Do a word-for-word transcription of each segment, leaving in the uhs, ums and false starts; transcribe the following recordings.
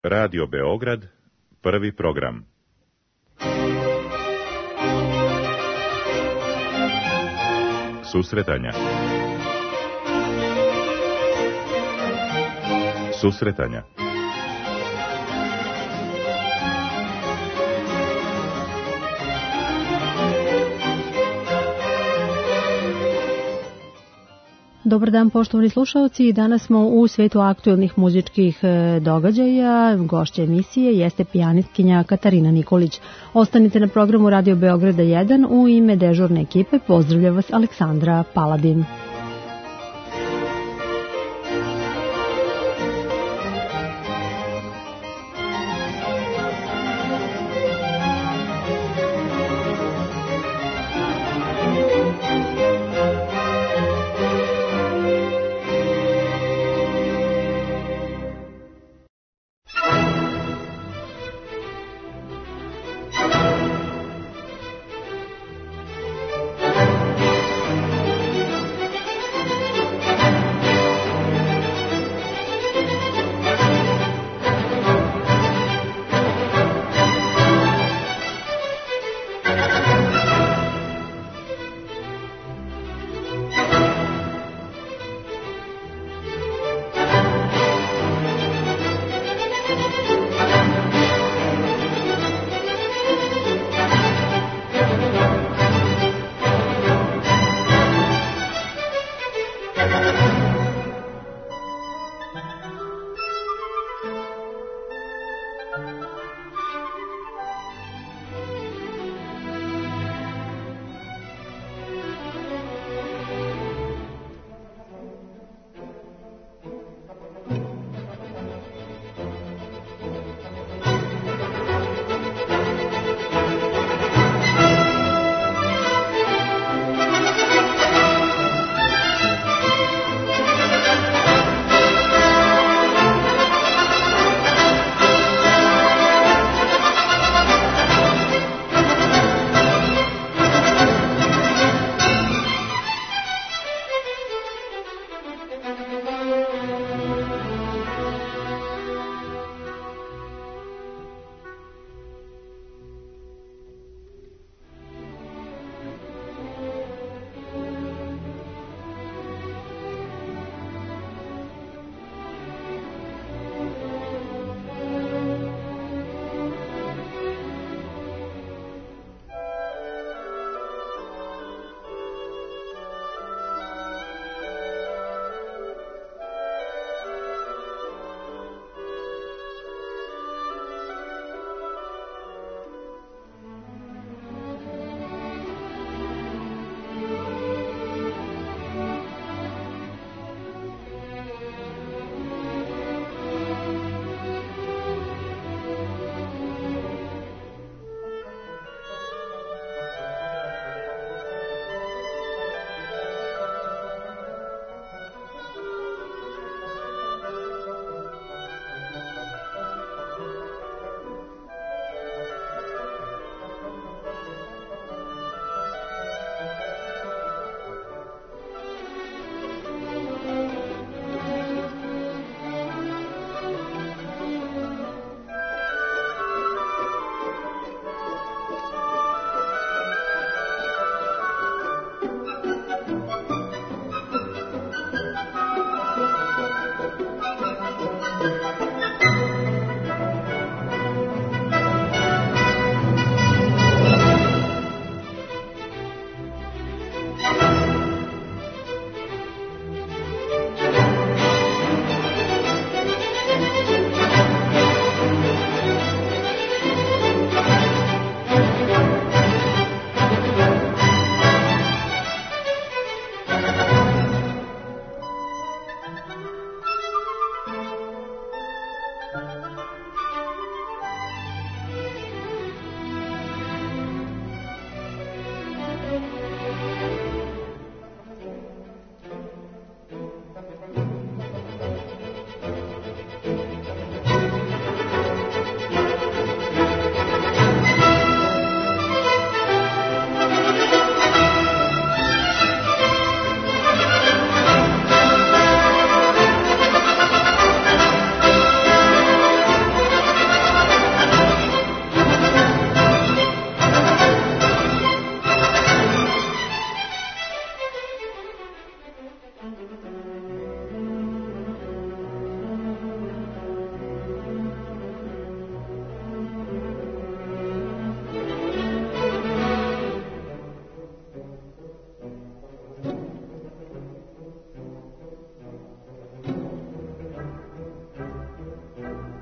Radio Beograd, prvi program. Susretanja. Susretanja. Dobar dan, poštovani slušalci. Danas smo u svetu aktuelnih muzičkih događaja. Gošća emisije jeste pijanistkinja Katarina Nikolić. Ostanite na programu Radio Beograda jedan. U ime dežurne ekipe pozdravlja vas Aleksandra Paladin.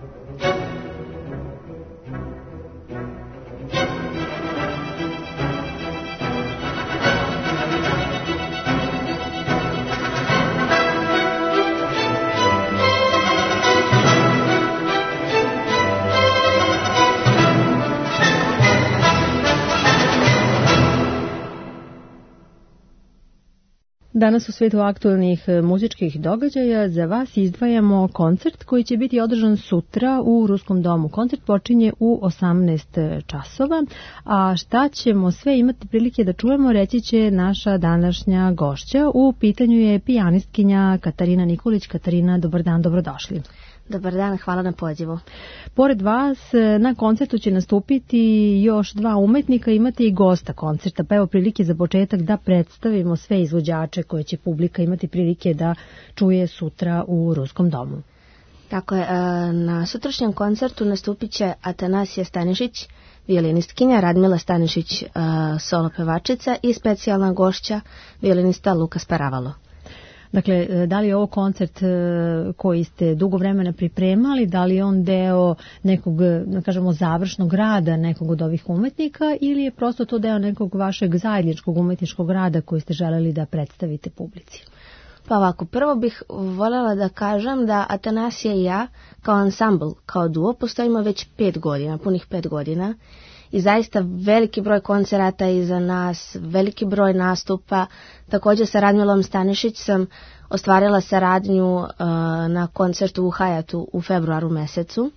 Danas u svetu aktualnih muzičkih događaja za vas izdvajamo koncert koji će biti održan sutra u Ruskom domu. Koncert počinje u osamnaest časova, a šta ćemo sve imati prilike da čujemo reći će naša današnja gošća. U pitanju je pijanistkinja Katarina Nikolić. Katarina, dobar dan, dobrodošli. Dobar dan, hvala na pozivu. Pored vas na koncertu će nastupiti još dva umetnika, imate i gosta koncerta, pa evo prilike za početak da predstavimo sve izvođače koje će publika imati prilike da čuje sutra u Ruskom domu. Tako je, na sutrašnjem koncertu nastupit će Atanasija Stanišić, violinistkinja, Radmila Stanišić, solo pevačica i specijalna gošća, violinista Luka Sparavalo. Dakle, da li je ovo koncert koji ste dugo vremena pripremali, da li je on deo nekog, da kažemo, završnog rada nekog od ovih umetnika ili je prosto to deo nekog vašeg zajedničkog umetničkog rada koji ste želeli da predstavite publici? Pa ovako, prvo bih voljela da kažem da Atanasija i ja kao ansambl, kao duo, postojimo već pet godina, punih pet godina. I zaista veliki broj koncerata iza nas, veliki broj nastupa. Također sa Radmilom Stanišić sam ostvarila saradnju uh, na koncertu u Hayatu u februaru mesecu.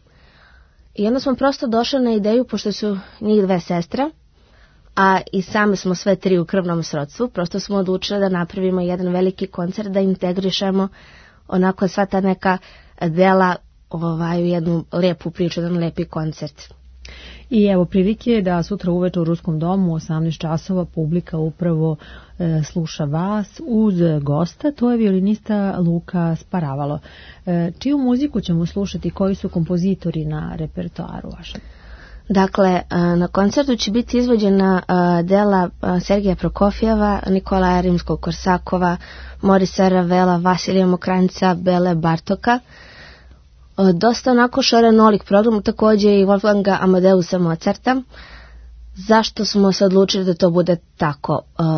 I onda smo prosto došli na ideju, pošto su njih dve sestre, a i same smo sve tri u krvnom srodstvu, prosto smo odlučili da napravimo jedan veliki koncert, da integrišemo onako sva ta neka dela ovaj, u jednu lepu priču, jedan lepi koncert. I evo prilike da sutra uveče u Ruskom domu u osamnaest časova publika upravo e, sluša vas uz gosta, to je violinista Luka Sparavalo. E, čiju muziku ćemo slušati, koji su kompozitori na repertoaru vašem? Dakle, na koncertu će biti izvođena dela Sergeja Prokofjeva, Nikolaja Rimskog-Korsakova, Morisa Ravela, Vasilija Mokranjca, Bele Bartoka. Dosta onako šarenolik program, također i Wolfganga Amadeusa Mozarta. Zašto smo se odlučili da to bude tako?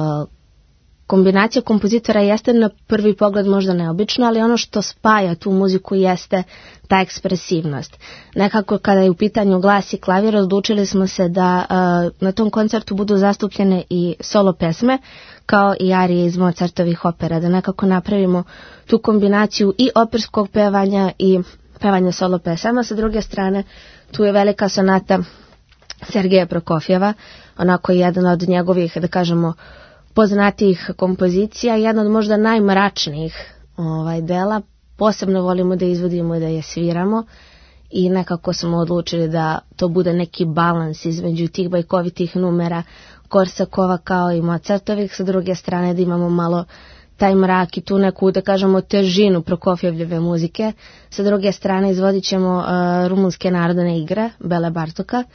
Kombinacija kompozitora jeste na prvi pogled možda neobična, ali ono što spaja tu muziku jeste ta ekspresivnost. Nekako kada je u pitanju glas i klavir, odlučili smo se da na tom koncertu budu zastupljene i solo pesme, kao i arije iz Mozartovih opera, da nekako napravimo tu kombinaciju i operskog pevanja i pevanja solo pesama. Sa druge strane, tu je velika sonata Sergeja Prokofjeva, onako jedan od njegovih, da kažemo, poznatijih kompozicija, jedna od možda najmračnijih ovaj, dela. Posebno volimo da izvodimo i da je sviramo i nekako smo odlučili da to bude neki balans između tih bajkovitih numera Korsakova kao i Mozartovih, sa druge strane da imamo malo taj mrak i tu neku, da kažemo, težinu Prokofjevljeve muzike. Sa druge strane izvodit ćemo uh, rumunske narodne igre Bele Bartoka,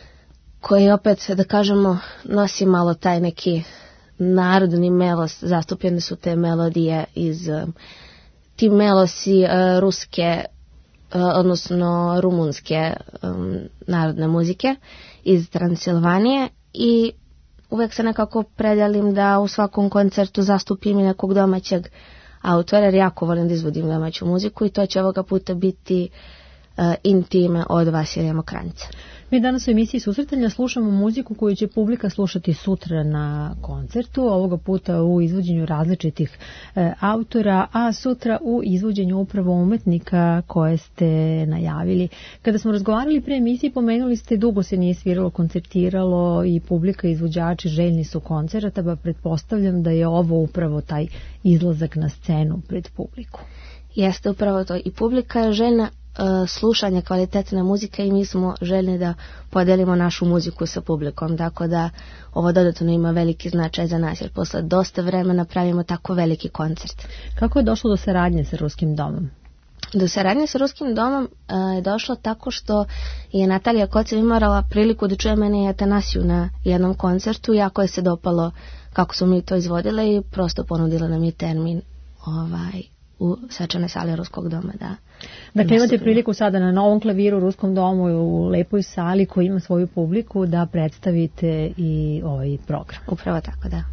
koji opet, da kažemo, nosi malo taj neki narodni melos, zastupljene su te melodije iz uh, ti melosi uh, ruske, uh, odnosno rumunske um, narodne muzike iz Transilvanije i uvek se nekako predelim da u svakom koncertu zastupim i nekog domaćeg autora, jer jako volim da izvodim domaću muziku i to će ovoga puta biti uh, Intime od Vasilija Mokranjca. Mi danas u emisiji Susretanja slušamo muziku koju će publika slušati sutra na koncertu, ovoga puta u izvođenju različitih e, autora, a sutra u izvođenju upravo umetnika koje ste najavili. Kada smo razgovarali pre emisiji, pomenuli ste dugo se nije sviralo, koncertiralo i publika i izvođači željni su koncerata, pa pretpostavljam da je ovo upravo taj izlazak na scenu pred publiku. Jeste upravo to, i publika je željna slušanja kvalitetne muzike i mi smo željni da podelimo našu muziku sa publikom, tako da ovo dodatno ima veliki značaj za nas, jer posle dosta vremena pravimo tako veliki koncert. Kako je došlo do saradnje sa Ruskim domom? Do saradnje sa Ruskim domom je došlo tako što je Natalija Kocev imala priliku da čuje mene i Atanasiju na jednom koncertu, jako je se dopalo kako su mi to izvodile i prosto ponudila nam je termin ovaj, u svečanoj sali Ruskog doma. Da, dakle, imate priliku sada na novom klaviru u Ruskom domu u lepoj sali koji ima svoju publiku da predstavite i ovaj program. Upravo tako, da.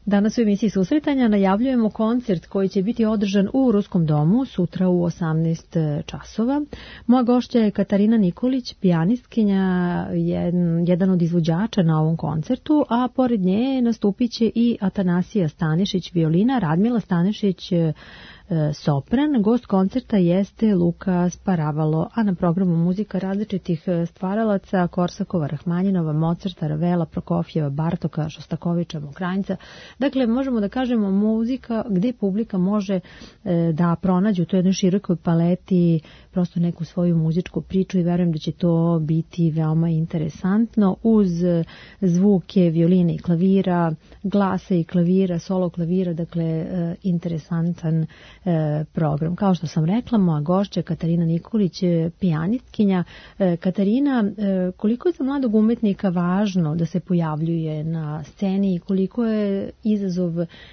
Danas u emisiji Susretanja najavljujemo koncert koji će biti održan u Ruskom domu sutra u osamnaest časova. Moja gošća je Katarina Nikolić, pijanistkinja, jedan od izvođača na ovom koncertu, a pored nje nastupit će i Atanasija Stanišić, violina, Radmila Stanišić, sopran. Gost koncerta jeste Luka Sparavalo, a na programu muzika različitih stvaralaca: Korsakova, Rahmanjinova, Mozarta, Ravela, Prokofjeva, Bartoka, Šostakovića, Mokranjca. Dakle, možemo da kažemo muzika gde publika može da pronađe u toj jednoj širokoj paleti prosto neku svoju muzičku priču i verujem da će to biti veoma interesantno uz zvuke violine i klavira, glasa i klavira, solo klavira, dakle interesantan program. Kao što sam rekla, moja gošća Katarina Nikolić, pijanistkinja. Katarina, koliko je za mladog umetnika važno da se pojavljuje na sceni i koliko je izazov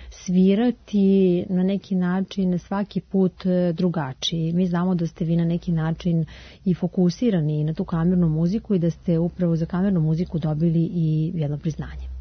svirati na neki način svaki put drugačiji? Mi znamo da ste vi na neki način i fokusirani na tu kamernu muziku i da ste upravo za kamernu muziku dobili i jedno priznanje.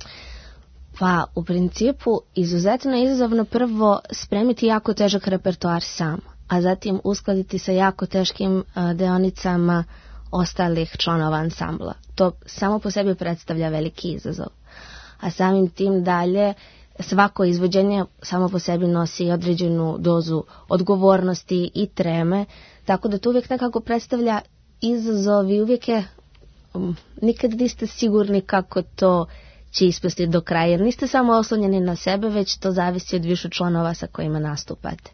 Pa, u principu, izuzetno je izazovno prvo spremiti jako težak repertoar sam, a zatim uskladiti sa jako teškim deonicama ostalih članova ansambla. To samo po sebi predstavlja veliki izazov. A samim tim dalje, svako izvođenje samo po sebi nosi određenu dozu odgovornosti i treme, tako da to uvijek nekako predstavlja izazov i uvijek je, um, nikad niste sigurni kako to će ispasti do kraja, jer niste samo oslonjeni na sebe, već to zavisi od više članova sa kojima nastupate.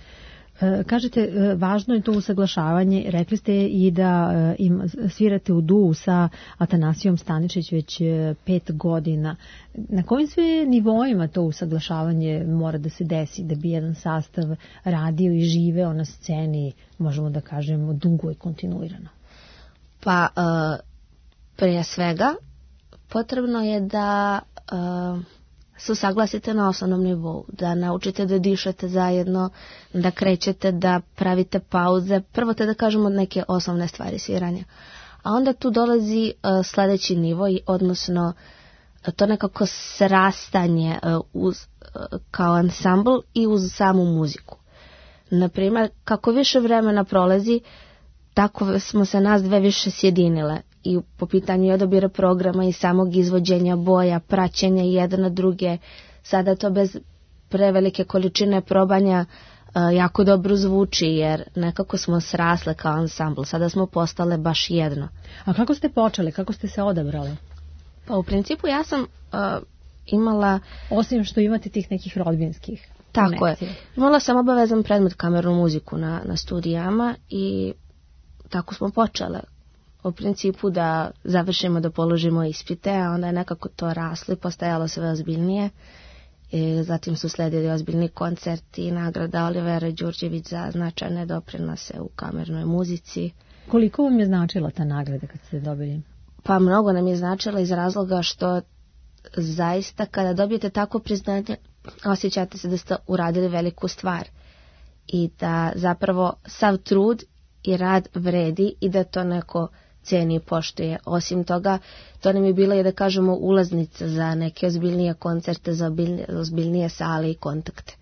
Kažete, važno je to usaglašavanje. Rekli ste i da im svirate u duu sa Atanasijom Stanišić već pet godina. Na kojim sve nivoima to usaglašavanje mora da se desi da bi jedan sastav radio i živeo na sceni, možemo da kažemo, dugo i kontinuirano? Pa, prije svega, potrebno je da uh, se usaglasite na osnovnom nivou, da naučite da dišete zajedno, da krećete, da pravite pauze, prvo te da kažemo neke osnovne stvari sviranja. A onda tu dolazi uh, sledeći nivo, odnosno uh, to nekako srastanje uh, uz, uh, kao ansambl i uz samu muziku. Naprimjer, kako više vremena prolazi, tako smo se nas dve više sjedinile. I po pitanju odabira programa i samog izvođenja boja, praćenja jedne na druge, sada to bez prevelike količine probanja uh, jako dobro zvuči, jer nekako smo srasle kao ansambl, sada smo postale baš jedno. A kako ste počeli, kako ste se odabrali? Pa u principu ja sam uh, imala... Osim što imate tih nekih rodbinskih Tako konekcija. je. Imala sam obavezan predmet kamernu muziku na, na studijama i tako smo počele. U principu da završimo, da položimo ispite, a onda je nekako to raslo i postajalo sve ozbiljnije. I zatim su sledili ozbiljni koncerti i nagrada Olivera Đurđević za značajne doprinose u kamernoj muzici. Koliko vam je značila ta nagrada kad ste dobili? Pa mnogo nam je značila iz razloga što zaista kada dobijete tako priznanje, osjećate se da ste uradili veliku stvar i da zapravo sav trud i rad vredi i da to neko ceni i poštuje. Osim toga, to nam je bila i da kažemo ulaznica za neke ozbiljnije koncerte, za ozbiljnije sale i kontakte.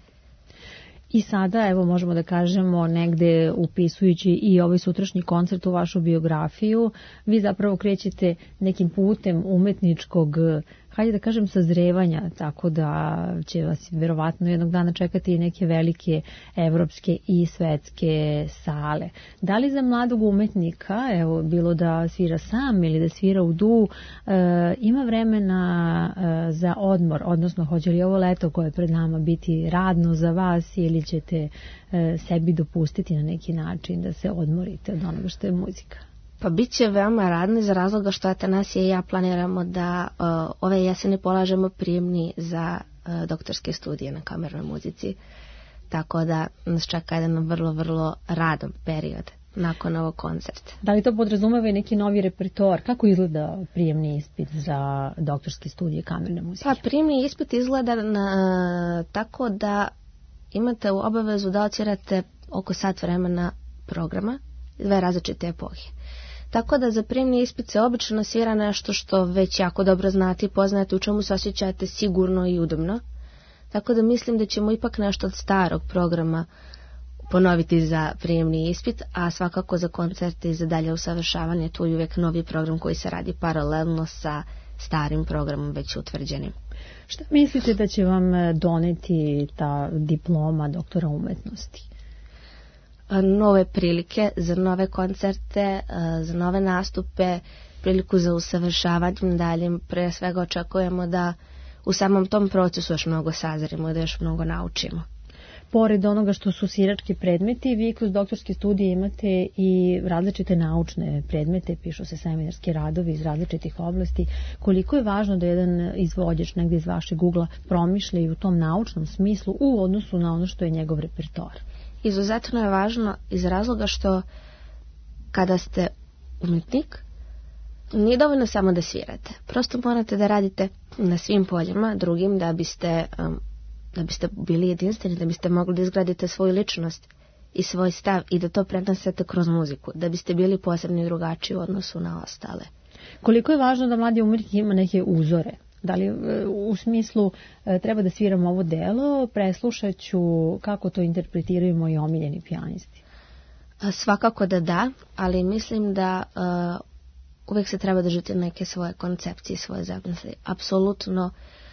I sada, evo, možemo da kažemo, negde upisujući i ovaj sutrašnji koncert u vašu biografiju, vi zapravo krećete nekim putem umetničkog, hajde da kažem, sazrevanja, tako da će vas verovatno jednog dana čekati i neke velike evropske i svetske sale. Da li za mladog umetnika, evo, bilo da svira sam ili da svira u duu, e, ima vremena e, za odmor, odnosno hoće li ovo leto koje je pred nama biti radno za vas ili ćete e, sebi dopustiti na neki način da se odmorite od onoga što je muzika? Pa bit će veoma radno iz razloga što Atanasija i ja planiramo da uh, ove jeseni polažemo prijemni za uh, doktorske studije na kamernoj muzici. Tako da nas čeka jedan vrlo, vrlo radan period nakon ovog koncerta. Da li to podrazumeva i neki novi repertoar? Kako izgleda prijemni ispit za doktorske studije kamerne muzike? Pa prijemni ispit izgleda na, tako da imate u obavezu da odsvirate oko sat vremena programa, dve različite epohe. Tako da za prijemni ispit se obično svira nešto što već jako dobro znate i poznate, u čemu se osjećate sigurno i udobno. Tako da mislim da ćemo ipak nešto od starog programa ponoviti za prijemni ispit, a svakako za koncerte i za dalje usavršavanje tu je uvijek novi program koji se radi paralelno sa starim programom već utvrđenim. Šta mislite da će vam doneti ta diploma doktora umetnosti? Nove prilike za nove koncerte, za nove nastupe, priliku za usavršavanje dalje. Pre svega očekujemo da u samom tom procesu još mnogo sazrimo i da još mnogo naučimo. Pored onoga što su svirački predmeti, vi kroz doktorske studije imate i različite naučne predmete, pišu se seminarski radovi iz različitih oblasti. Koliko je važno da jedan izvođač negdje iz vašeg ugla promišlja i u tom naučnom smislu u odnosu na ono što je njegov repertoar? Izuzetno je važno iz razloga što kada ste umjetnik, nije dovoljno samo da svirate. Prosto morate da radite na svim poljima drugim da biste, um, da biste bili jedinstveni, da biste mogli da izgradite svoju ličnost i svoj stav i da to prenesete kroz muziku, da biste bili posebni i drugačiji u odnosu na ostale. Koliko je važno da mladi umjetnik ima neke uzore? Da li u smislu treba da sviram ovo delo, preslušat ću kako to interpretiraju moji omiljeni pijanisti? Svakako da da, ali mislim da uh, uvijek se treba držati neke svoje koncepcije, svoje zamisli. Apsolutno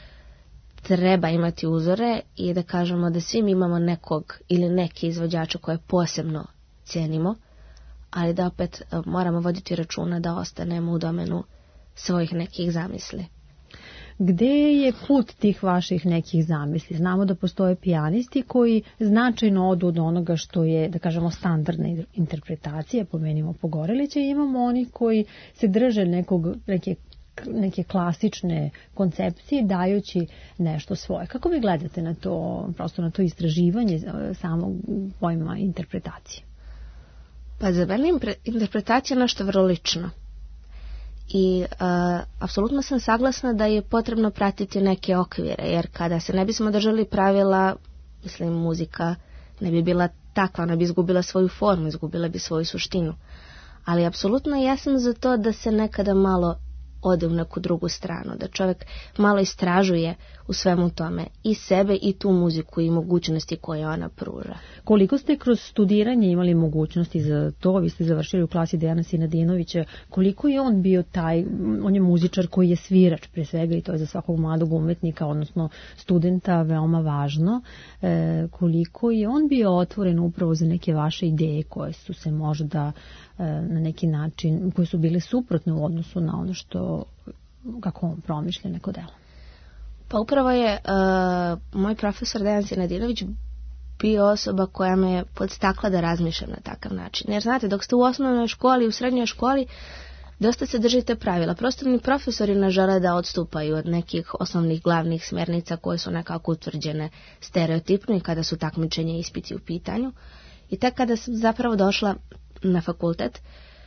treba imati uzore i da kažemo da svi imamo nekog ili neki izvođača koje posebno cijenimo, ali da opet uh, moramo voditi računa da ostanemo u domenu svojih nekih zamisli. Gde je put tih vaših nekih zamisli? Znamo da postoje pijanisti koji značajno odu od onoga što je, da kažemo, standardna interpretacija, pomenimo Pogorelića, i imamo oni koji se drže nekog, neke, neke klasične koncepcije dajući nešto svoje. Kako vi gledate na to, prosto na to istraživanje samog pojma interpretacije? Pa za mene interpretacija je nešto vrlo lično. I uh, apsolutno sam saglasna da je potrebno pratiti neke okvire, jer kada se ne bismo držali pravila, mislim, muzika ne bi bila takva, ona bi izgubila svoju formu, izgubila bi svoju suštinu. Ali apsolutno ja sam za to da se nekada malo ode u neku drugu stranu, da čovjek malo istražuje u svemu tome i sebe i tu muziku i mogućnosti koje ona pruža. Koliko ste kroz studiranje imali mogućnosti za to? Vi ste završili u klasi Dejana Sinadinovića. Koliko je on bio taj, on je muzičar koji je svirač pre svega i to je za svakog mladog umetnika, odnosno studenta, veoma važno. E, koliko je on bio otvoren upravo za neke vaše ideje koje su se možda na neki način, koje su bile suprotne u odnosu na ono što, kako on promišlja neko delo? Pa upravo je uh, moj profesor Dejan Sinadinović bio osoba koja me podstakla da razmišljam na takav način. Jer znate, dok ste u osnovnoj školi, u srednjoj školi, dosta se držite pravila. Prosto ni profesori ne žele da odstupaju od nekih osnovnih glavnih smjernica koje su nekako utvrđene stereotipno i kada su takmičenja i ispiti u pitanju. I tek kada sam zapravo došla na fakultet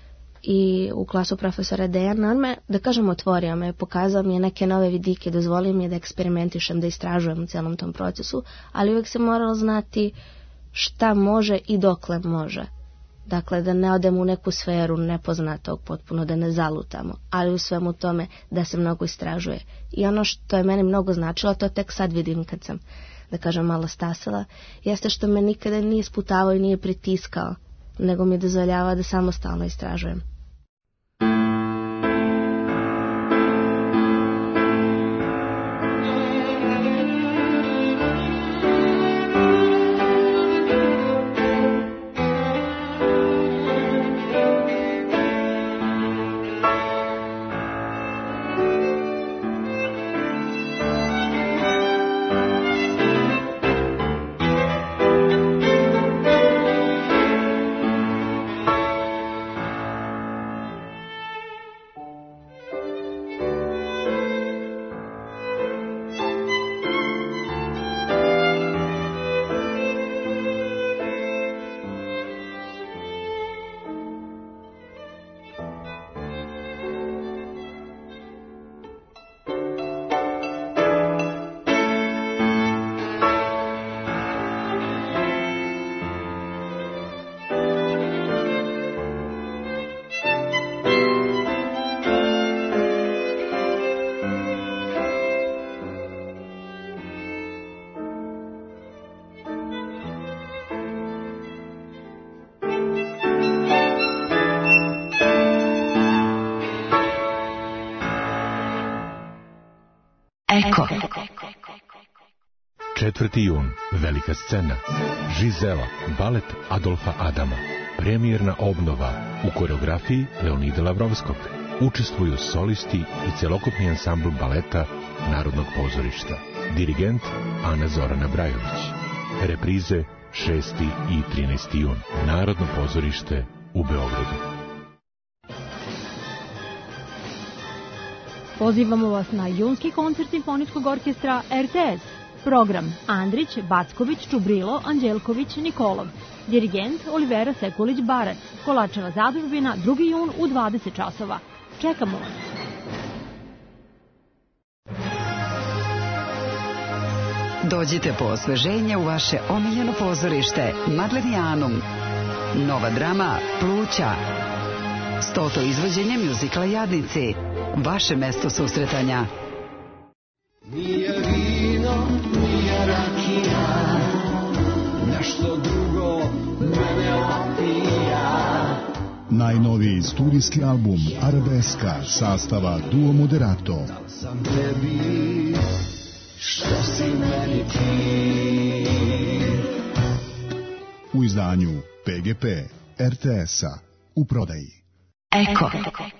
i u klasu profesora Dejana, on me, da kažem, otvorio me, pokazao mi je neke nove vidike, dozvolio mi je da eksperimentišem, da istražujem u celom tom procesu, ali uvijek se moralo znati šta može i dokle može. Dakle, da ne odemo u neku sferu nepoznatog, potpuno da ne zalutamo, ali u svemu tome da se mnogo istražuje. I ono što je meni mnogo značilo, to tek sad vidim kad sam, da kažem, malo stasala, jeste što me nikada nije sputavao i nije pritiskao, nego mi dozvoljava da samostalno istražujem. četvrti jun, velika scena. Žizela, balet Adolfa Adama. Premijerna obnova u koreografiji Leonida Lavrovskog. Učestvuju solisti i celokupni ansambl baleta Narodnog pozorišta. Dirigent Ana Zorana Brajović. Reprize šesti i trinaesti jun. Narodno pozorište u Beogradu. Pozivamo vas na junski koncert Simfoničkog orkestra R T S. Program: Andrić, Backović, Čubrilo, Anđelković, Nikolov. Dirigent Olivera Sekulić-Barac. Kolačeva zadužbina, drugi jun u dvadeset časova. Čekamo vas. Dođite po osveženje u vaše omiljeno pozorište Madlenijanum. Nova drama Pluća. Stoto izvođenje mjuzikla Jadnici. Vaše mesto susretanja. Nije vino, nije rakija, nešto drugo mene opija. Najnoviji studijski album Arabeska sastava Duo Moderato. Dal sam tebi, što si meni ti. U izdanju P G P R T S-a u prodaji. Eko.